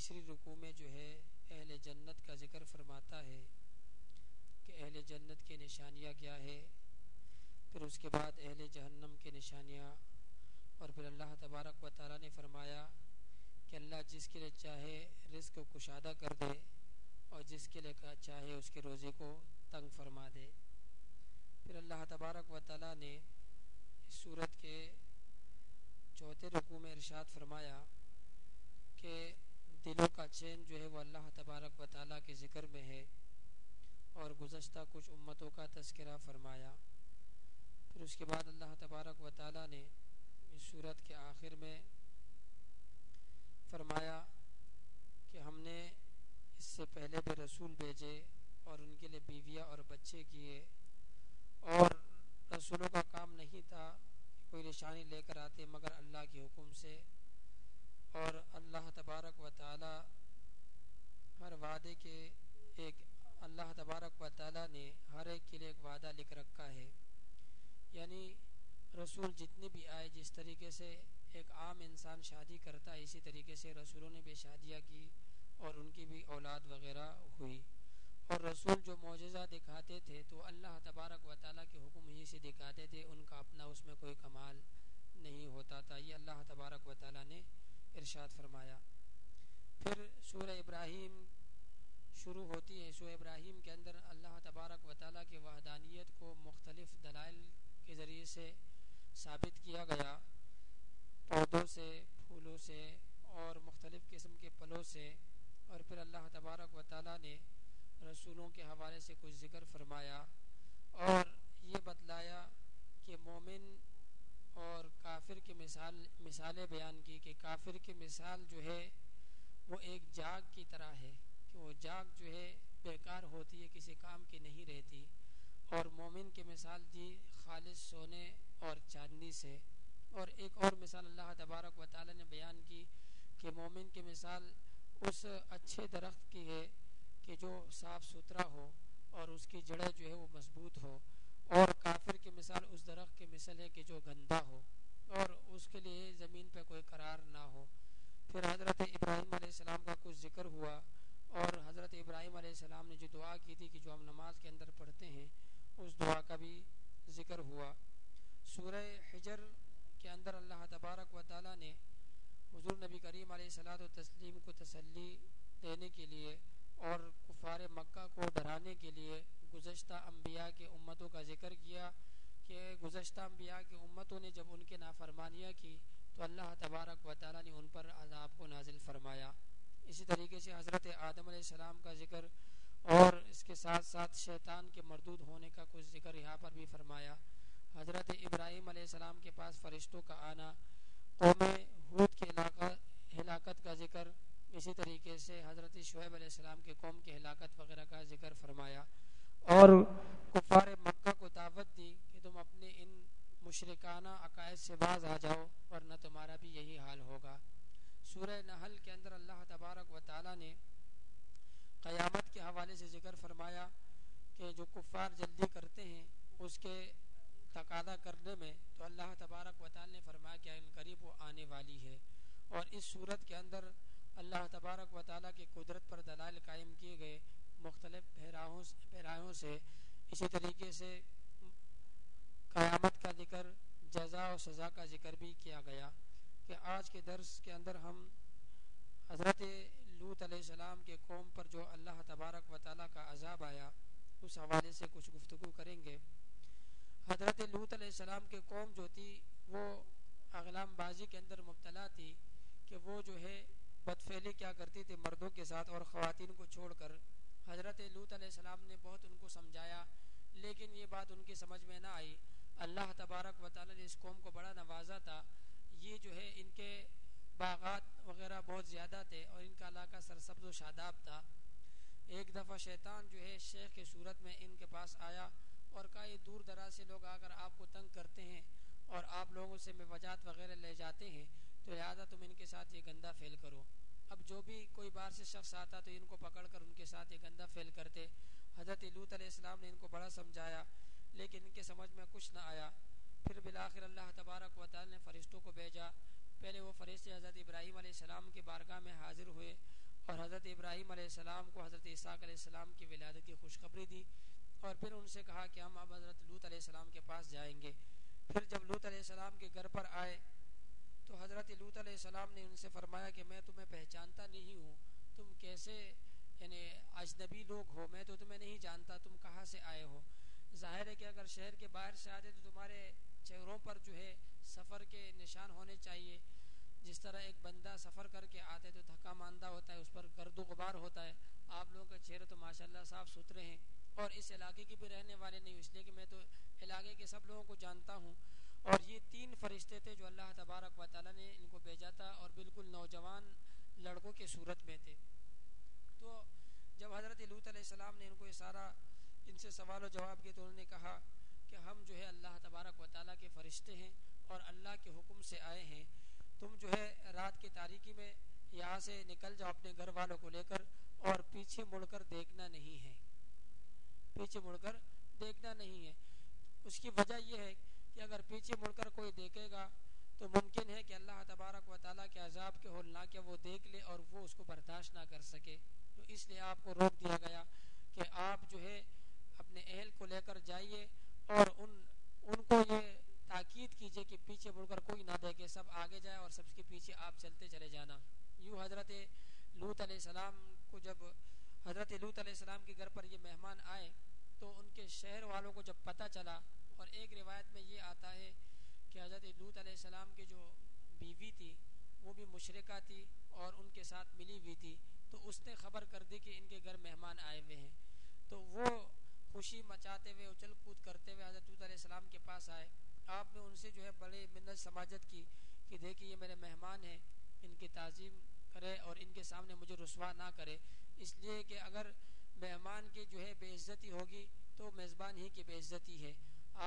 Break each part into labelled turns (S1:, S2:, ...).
S1: تیسری رکوع میں جو ہے اہل جنت کا ذکر فرماتا ہے کہ اہل جنت کی نشانیاں کیا ہے، پھر اس کے بعد اہل جہنم کی نشانیاں، اور پھر اللہ تبارک و تعالیٰ نے فرمایا کہ اللہ جس کے لیے چاہے رزق کو کشادہ کر دے اور جس کے لیے چاہے اس کے روزے کو تنگ فرما دے۔ پھر اللہ تبارک و تعالیٰ نے اس سورت کے چوتھے رکوع میں ارشاد فرمایا کہ دلوں کا چین جو ہے وہ اللہ تبارک و تعالیٰ کے ذکر میں ہے، اور گزشتہ کچھ امتوں کا تذکرہ فرمایا۔ پھر اس کے بعد اللہ تبارک و تعالیٰ نے اس سورت کے آخر میں فرمایا کہ ہم نے اس سے پہلے بھی رسول بھیجے اور ان کے لیے بیویاں اور بچے کیے، اور رسولوں کا کام نہیں تھا کہ کوئی نشانی لے کر آتے مگر اللہ کے حکم سے، اور اللہ تبارک و تعالی ہر وعدے کے اللہ تبارک و تعالی نے ہر ایک کے لیے ایک وعدہ لکھ رکھا ہے۔ یعنی رسول جتنے بھی آئے، جس طریقے سے ایک عام انسان شادی کرتا ہے اسی طریقے سے رسولوں نے بھی شادیاں کی اور ان کی بھی اولاد وغیرہ ہوئی، اور رسول جو معجزہ دکھاتے تھے تو اللہ تبارک و تعالیٰ کے حکم ہی سے دکھاتے تھے، ان کا اپنا اس میں کوئی کمال نہیں ہوتا تھا۔ یہ اللہ تبارک و تعالیٰ نے ارشاد فرمایا۔ پھر سورہ ابراہیم شروع ہوتی ہے۔ سورہ ابراہیم کے اندر اللہ تبارک و تعالیٰ کی وحدانیت کو مختلف دلائل کے ذریعے سے ثابت کیا گیا، پودوں سے، پھولوں سے اور مختلف قسم کے پھلوں سے، اور پھر اللہ تبارک و تعالیٰ نے رسولوں کے حوالے سے کچھ ذکر فرمایا اور یہ بتلایا کہ مومن اور کافر کی مثالیں بیان کی کہ کافر کی مثال جو ہے وہ ایک جاگ کی طرح ہے کہ وہ جاگ جو ہے بیکار ہوتی ہے، کسی کام کی نہیں رہتی، اور مومن کی مثال دی خالص سونے اور چاندنی سے۔ اور ایک اور مثال اللہ تبارک و تعالی نے بیان کی کہ مومن کی مثال اس اچھے درخت کی ہے کہ جو صاف ستھرا ہو اور اس کی جڑیں جو ہے وہ مضبوط ہو، اور کافر کی مثال اس درخت کی مثل ہے کہ جو گندا ہو اور اس کے لیے زمین پہ کوئی قرار نہ ہو۔ پھر حضرت ابراہیم علیہ السلام کا کچھ ذکر ہوا، اور حضرت ابراہیم علیہ السلام نے جو دعا کی تھی کہ جو ہم نماز کے اندر پڑھتے ہیں اس دعا کا بھی ذکر ہوا۔ سورہ حجر کے اندر اللہ تبارک و تعالیٰ نے حضور نبی کریم علیہ الصلاۃ والتسلیم کو تسلی دینے کے لیے اور کفار مکہ کو ڈرانے کے لیے گزشتہ انبیاء کے امتوں کا ذکر کیا کہ گزشتہ انبیاء کے امتوں نے جب ان کے نافرمانیاں کی تو اللہ تبارک و تعالیٰ نے ان پر عذاب کو نازل فرمایا۔ اسی طریقے سے حضرت آدم علیہ السلام کا ذکر اور اس کے ساتھ ساتھ شیطان کے مردود ہونے کا کچھ ذکر یہاں پر بھی فرمایا۔ حضرت ابراہیم علیہ السلام کے پاس فرشتوں کا آنا، قوم ہود کے ہلاکت کا ذکر، اسی طریقے سے حضرت شعیب علیہ السلام کے قوم کی ہلاکت وغیرہ کا ذکر فرمایا، اور کفار مکہ کو دعوت دی کہ تم اپنے ان مشرکانہ عقائد سے باز آ جاؤ ورنہ تمہارا بھی یہی حال ہوگا۔ سورہ نحل کے اندر اللہ تبارک و تعالیٰ نے قیامت کے حوالے سے ذکر فرمایا کہ جو کفار جلدی کرتے ہیں اس کے تقاضا کرنے میں، تو اللہ تبارک و تعالیٰ نے فرمایا کہ ان قریب وہ آنے والی ہے۔ اور اس صورت کے اندر اللہ تبارک و تعالیٰ کی قدرت پر دلائل قائم کیے گئے مختلف پہرائیوں سے۔ اسی طریقے سے قیامت کا ذکر، جزا و سزا کا ذکر بھی کیا گیا۔ کہ آج کے درس کے اندر ہم حضرت لوط علیہ السلام کے قوم پر جو اللہ تبارک و تعالیٰ کا عذاب آیا اس حوالے سے کچھ گفتگو کریں گے۔ حضرت لوط علیہ السلام کے قوم جو تھی وہ اغلام بازی کے اندر مبتلا تھی کہ وہ جو ہے بدفعلی کیا کرتی تھی مردوں کے ساتھ اور خواتین کو چھوڑ کر۔ حضرت لوط علیہ السلام نے بہت ان کو سمجھایا لیکن یہ بات ان کی سمجھ میں نہ آئی۔ اللہ تبارک و تعالیٰ نے اس قوم کو بڑا نوازا تھا، یہ جو ہے ان کے باغات وغیرہ بہت زیادہ تھے اور ان کا علاقہ سرسبز و شاداب تھا۔ ایک دفعہ شیطان جو ہے شیخ کی صورت میں ان کے پاس آیا اور کہا یہ دور دراز سے لوگ آ کر آپ کو تنگ کرتے ہیں اور آپ لوگوں سے مواجات وغیرہ لے جاتے ہیں، تو لہٰذا تم ان کے ساتھ یہ گندہ فعل کرو۔ اب جو بھی کوئی باہر سے شخص آتا تو ان کو پکڑ کر ان کے ساتھ یہ گندہ فعل کرتے۔ حضرت لوط علیہ السلام نے ان کو بڑا سمجھایا لیکن ان کے سمجھ میں کچھ نہ آیا۔ پھر بالآخر اللہ تبارک و تعالی نے فرشتوں کو بھیجا۔ پہلے وہ فرشتے حضرت ابراہیم علیہ السلام کی بارگاہ میں حاضر ہوئے اور حضرت ابراہیم علیہ السلام کو حضرت اسحاق علیہ السلام کی ولادت کی خوشخبری دی، اور پھر ان سے کہا کہ ہم اب حضرت لوط علیہ السلام کے پاس جائیں گے۔ پھر جب لوط علیہ السلام کے گھر پر آئے تو حضرت لوط علیہ السلام نے ان سے فرمایا کہ میں تمہیں پہچانتا نہیں ہوں، تم کیسے یعنی اجنبی لوگ ہو، میں تو تمہیں نہیں جانتا، تم کہاں سے آئے ہو؟ ظاہر ہے کہ اگر شہر کے باہر سے آتے تو تمہارے چہروں پر جو ہے سفر کے نشان ہونے چاہیے، جس طرح ایک بندہ سفر کر کے آتے تو تھکا ماندہ ہوتا ہے، اس پر گرد و غبار ہوتا ہے۔ آپ لوگوں کے چہرے تو ماشاءاللہ صاف ستھرے ہیں، اور اس علاقے کے بھی رہنے والے نہیں، اس لیے کہ میں تو علاقے کے سب لوگوں کو جانتا ہوں۔ اور یہ 3 فرشتے تھے جو اللہ تبارک و تعالیٰ نے ان کو بھیجا تھا، اور بالکل نوجوان لڑکوں کے صورت میں تھے۔ تو جب حضرت لوط علیہ السلام نے ان کو اشارہ ان سے سوال و جواب کیے تو انہوں نے کہا کہ ہم جو ہے اللہ تبارک و تعالیٰ کے فرشتے ہیں اور اللہ کے حکم سے آئے ہیں، تم جو ہے رات کی تاریکی میں یہاں سے نکل جاؤ اپنے گھر والوں کو لے کر، اور پیچھے مڑ کر دیکھنا نہیں ہے، پیچھے مڑ کر دیکھنا نہیں ہے۔ اس کی وجہ یہ ہے کہ اگر پیچھے مڑ کر کوئی دیکھے گا تو ممکن ہے کہ اللہ تبارک و تعالیٰ کے عذاب کے ہولناکے وہ دیکھ لے اور وہ اس کو برداشت نہ کر سکے، تو اس لیے آپ کو روک دیا گیا کہ آپ جو ہے اپنے اہل کو لے کر جائیے، اور ان کو یہ تاکید کیجیے کہ پیچھے مڑ کر کوئی نہ دیکھے، سب آگے جائے اور سب کے پیچھے آپ چلتے چلے جانا۔ یوں حضرت لوط علیہ السلام کو جب حضرت لوط علیہ السلام کے گھر پر یہ مہمان آئے تو ان کے شہر والوں کو جب پتہ چلا، اور ایک روایت میں یہ آتا ہے کہ حضرت لوط علیہ السلام کی جو بیوی تھی وہ بھی مشرکہ تھی اور ان کے ساتھ ملی ہوئی تھی، تو اس نے خبر کر دی کہ ان کے گھر مہمان آئے ہوئے ہیں، تو وہ خوشی مچاتے ہوئے اچھل کود کرتے ہوئے حضرت لوط علیہ السلام کے پاس آئے۔ آپ نے ان سے جو ہے بڑے منت سماجت کی کہ دیکھیے یہ میرے مہمان ہیں، ان کی تعظیم کرے اور ان کے سامنے مجھے رسوا نہ کرے، اس لیے کہ اگر مہمان کی جو ہے بے عزتی ہوگی تو میزبان ہی کی بے عزتی ہے۔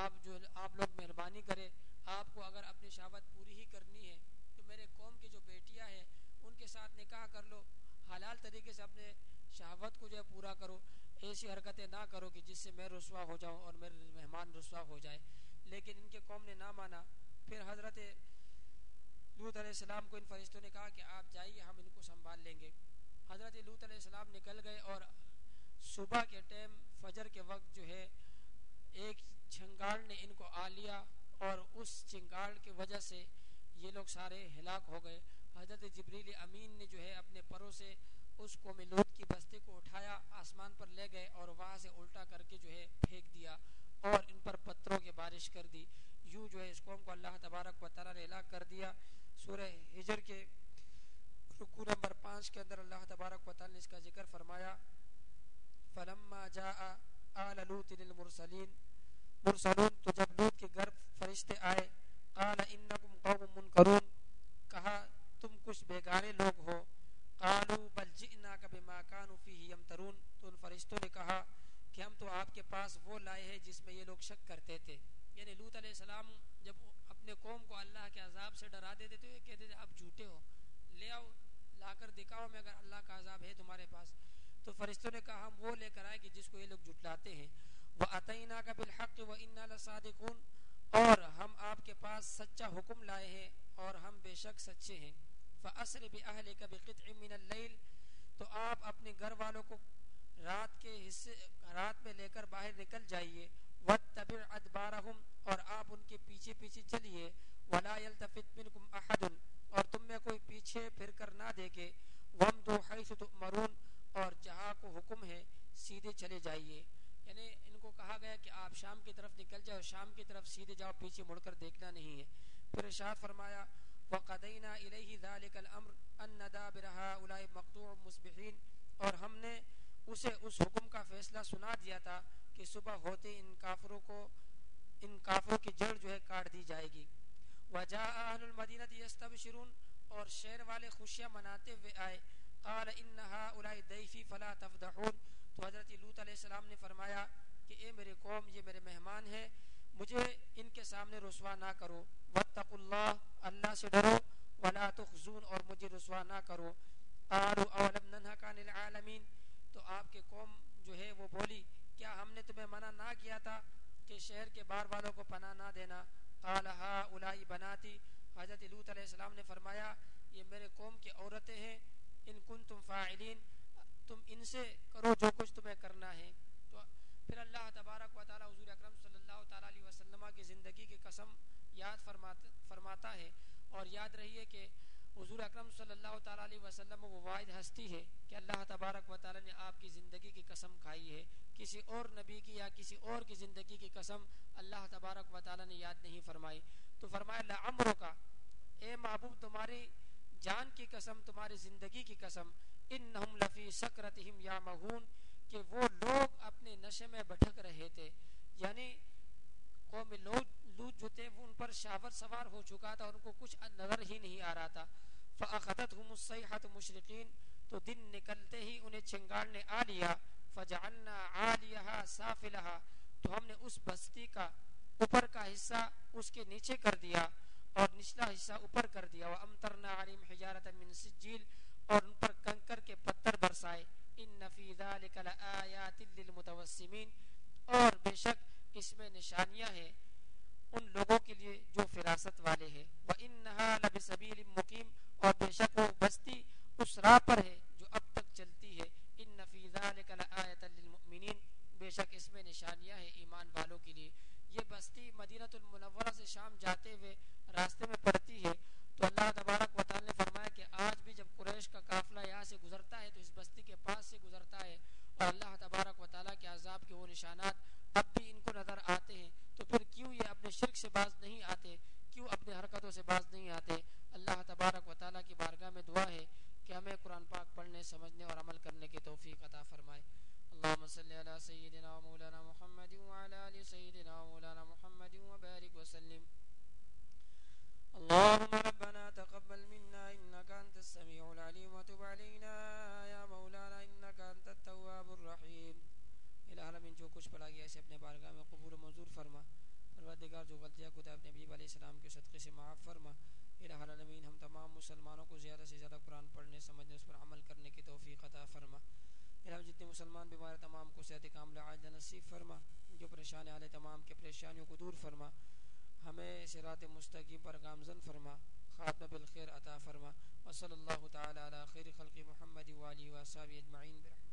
S1: آپ لوگ مہربانی کرے، آپ کو اگر اپنی شہوت پوری ہی کرنی ہے تو میرے قوم کی جو بیٹیاں ہیں ان کے ساتھ نکاح کر لو، حلال طریقے سے اپنے شہوت کو جو ہے پورا کرو، ایسی حرکتیں نہ کرو کہ جس سے میں رسوا ہو جاؤں اور میرے مہمان رسوا ہو جائے۔ لیکن ان کے قوم نے نہ مانا۔ پھر حضرت لوط علیہ السلام کو ان فرشتوں نے کہا کہ آپ جائیے، ہم ان کو سنبھال لیں گے۔ حضرت لوط علیہ السلام نکل گئے، اور صبح کے ٹائم فجر کے وقت جو ہے ایک چنگاڑ نے ان کو آ لیا، اور اس چنگاڑ کی وجہ سے یہ لوگ سارے ہلاک ہو گئے۔ حضرت جبریل امین نے جو ہے اپنے پروں سے اس قوم لوط کی بستی کو اٹھایا، آسمان پر لے گئے اور وہاں سے الٹا کر کے جو ہے پھینک دیا اور ان پر پتھروں کی بارش کر دی۔ یوں جو ہے اس قوم کو اللہ تبارک و تعالیٰ نے ہلاک کر دیا۔ سورہ ہجر کے رکوع نمبر 5 کے اندر اللہ تبارک و تعالیٰ نے اس کا ذکر فرمایا، فلما جاء آل لوط المرسلین، تو جب لوط کے گھر فرشتے آئے، قال انکم قوم منکرون، کہا تم کچھ بیگانے لوگ ہو، قالوا بل جئناک بما كانوا فیہ یمترون، تو ان فرشتوں نے کہا کہ ہم تو آپ کے پاس وہ لائے ہیں جس میں یہ لوگ شک کرتے تھے۔ یعنی لوط علیہ السلام جب اپنے قوم کو اللہ کے عذاب سے ڈرا دیتے تو یہ کہتے تھے آپ جھوٹے ہو، لے آؤ لا کر دکھاؤ میں اگر اللہ کا عذاب ہے تمہارے پاس۔ تو فرشتوں نے کہا ہم وہ لے کر آئے کہ جس کو یہ لوگ جھٹلاتے ہیں، وَأَتَيْنَاكَ بِالْحَقِّ وَإِنَّا لَصَادِقُونَ، اور ہم آپ کے پاس سچا حکم لائے ہیں اور ہم بے شک سچے ہیں۔ فَأَسْرِ بِأَهْلِكَ بِقِطْعٍ مِّنَ اللَّيْلِ، تو آپ اپنے گھر والوں کو رات میں لے کر باہر نکل جائیے، وَاتَّبِعْ أَدْبَارَهُمْ، اور آپ ان کے پیچھے پیچھے چلیے، وَلَا يَلْتَفِتْ مِنْكُمْ أَحَدٌ، اور تم میں کوئی پیچھے پھر کر نہ دیکھے، وَامْضُوا حَيْثُ تُؤْمَرُونَ، اور جہاں کو حکم ہے سیدھے چلے جائیے۔ یعنی ان کو کہا گیا کہ آپ شام کی طرف نکل جاؤ، شام کی طرف سیدھے جاؤ، پیچھے مڑ کر دیکھنا نہیں ہے۔ پھر ارشاد فرمایا وَقَضَيْنَا إِلَيْهِ ذَلِكَ الْأَمْرُ أَنَّ دَابِرَ هَٰؤُلَاءِ مَقْطُوعٌ مُصْبِحِينَ، اور ہم نے اسے اس حکم کا فیصلہ سنا دیا تھا کہ صبح ہوتے ان کافروں کی جڑ جو ہے کاٹ دی جائے گی۔ وَجَاءَ أَهْلُ الْمَدِينَةِ يَسْتَبْشِرُونَ، اور شہر والے خوشیاں مناتے ہوئے آئے۔ قَالَ إِنَّ هَٰؤُلَاءِ ضَيْفِي فَلَا تَفْضَحُونِ، تو حضرت لوط علیہ السلام نے فرمایا کہ اے میرے قوم، یہ میرے مہمان ہیں، مجھے ان کے سامنے رسوا نہ کرو۔ وَاتَّقُوا اللَّهَ، اللہ سے ڈرو، وَلَا تُخْزُونِ، اور مجھے رسوا نہ کرو۔ قَالُوا أَوَلَمْ نَنْهَكَ عَنِ الْعَالَمِينَ، تو آپ کے قوم جو ہے وہ بولی کیا ہم نے تمہیں منع نہ کیا تھا کہ شہر کے باہر والوں کو پناہ نہ دینا؟ قَالَ هَٰؤُلَاءِ بَنَاتِي، حضرت لوط علیہ السلام نے فرمایا یہ میرے قوم کی عورتیں ہیں، ان کنتم فاعلین، تم ان سے کرو جو کچھ تمہیں کرنا ہے۔ تو پھر اللہ تبارک و تعالی حضور اکرم صلی اللہ تعالیٰ علیہ وسلم کی زندگی کی قسم یاد فرماتا ہے، اور یاد رہیے کہ حضور اکرم صلی اللہ تعالیٰ علیہ وسلم وہ واحد ہستی ہے کہ اللہ تبارک و تعالیٰ نے آپ کی زندگی کی قسم کھائی ہے، کسی اور نبی کی یا کسی اور کی زندگی کی قسم اللہ تبارک و تعالیٰ نے یاد نہیں فرمائی۔ تو فرمایا لعمرک، اے محبوب تمہاری جان کی قسم، تمہاری زندگی کی قسم، انہم لفی سکرتہم یعمہون، کہ وہ لوگ اپنے نشے میں بھٹک رہے تھے، یعنی قوم لوط جو تھے وہ ان پر شاور سوار ہو چکا تھا، ان کو کچھ نظر ہی نہیں آ رہا تھا۔ فأخذتهم الصیحة مشرقین، تو دن نکلتے ہی انہیں چنگاڑ نے آ لیا۔ فجعلنا عالیہا سافلہا، تو ہم نے اس بستی کا اوپر کا حصہ اس کے نیچے کر دیا اور نچلا حصہ اوپر کر دیا۔ وامطرنا علیہم حجارۃ من سجیل، اور ان پر کنکر کے پتھر برسائے۔ ان فی ذلک لآیات للمتوسمین، اور بے شک اس میں نشانیاں ہیں ان لوگوں کے لیے جو فراست والے ہیں۔ وَإِنَّهَا لَبِسَبِيلٍ مُقِيمٍ، اور بے شک وہ بستی اس راہ پر ہے جو اب تک چلتی ہے۔ ان فی ذلک لآیۃ للمؤمنین، بے شک اس میں نشانیاں ہیں ایمان والوں کے لیے۔ یہ بستی مدینہ المنورہ سے شام جاتے ہوئے راستے میں پڑتی ہے، تو اللہ تبارک و تعالی نے فرمایا کہ آج بھی جب قریش کا قافلہ یہاں سے گزرتا ہے تو اس بستی کے پاس سے گزرتا ہے، اور اللہ تبارک و تعالیٰ کے عذاب کے وہ نشانات اب بھی ان کو نظر آتے ہیں، تو پھر کیوں یہ اپنے شرک سے باز نہیں آتے، کیوں اپنے حرکتوں سے باز نہیں آتے؟ اللہ تبارک و تعالیٰ کی بارگاہ میں دعا ہے کہ ہمیں قرآن پاک پڑھنے، سمجھنے اور عمل کرنے کی توفیق عطا فرمائے۔ اللہم صلی علی سیدنا و مولانا محمد وعلی آل سیدنا و مولانا محمد وبارک وسلم۔ اللهم ربنا تقبل منا إنك أنت السميع العليم وتب علينا يا مولانا إنك أنت التواب الرحيم۔ العالمین، جو کچھ پڑھا گیا اسے اپنے بارگاہ میں قبول و منظور فرما۔ پروردگار، جو غلطیاں کوتاہی اپنے حبیب علیہ السلام کے صدقے سے معاف فرما۔ العالمین، ہم تمام مسلمانوں کو زیادہ سے زیادہ قرآن پڑھنے، سمجھنے، اس پر عمل کرنے کی توفیق عطا فرما۔ جتنے مسلمان بیمار تمام کو صحت کاملہ عاجلہ نصیب فرما، جو پریشان حال تمام کے پریشانیوں کو دور فرما، ہمیں صراط مستقیم پر گامزن فرما، خاتمہ بالخیر عطا فرما۔ وصلی اللہ تعالی علی خیر خلق محمد وآلہ وصحبہ اجمعین برحمتہ۔